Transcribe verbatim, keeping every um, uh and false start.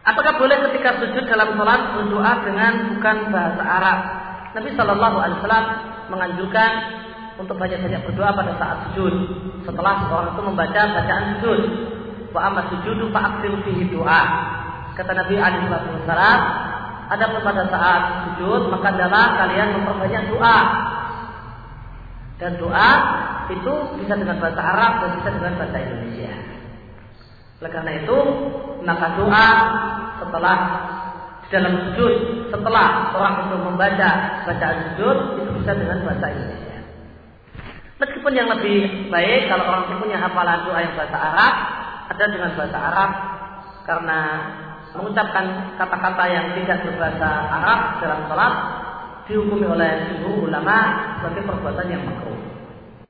Apakah boleh ketika sujud dalam sholat berdoa dengan bukan bahasa Arab? Nabi Shallallahu Alaihi Wasallam menganjurkan untuk banyak-banyak berdoa pada saat sujud. Setelah seorang itu membaca bacaan sujud, wa amma sujudu fa'aktsiru fihi doa. Kata Nabi Alaihi Wasallam, adapun pada saat sujud maka adalah kalian memperbanyak doa. Dan doa itu bisa dengan bahasa Arab dan bisa dengan bahasa Indonesia. Oleh karena itu, maka doa setelah di dalam sujud, setelah orang itu membaca bacaan sujud, itu bisa dengan bahasa Indonesia. Meskipun yang lebih baik kalau orang itu punya hafalan doa yang bahasa Arab, ada dengan bahasa Arab, karena mengucapkan kata-kata yang tidak berbahasa Arab dalam salat dihukumi oleh jumhur ulama sebagai perbuatan yang makruh.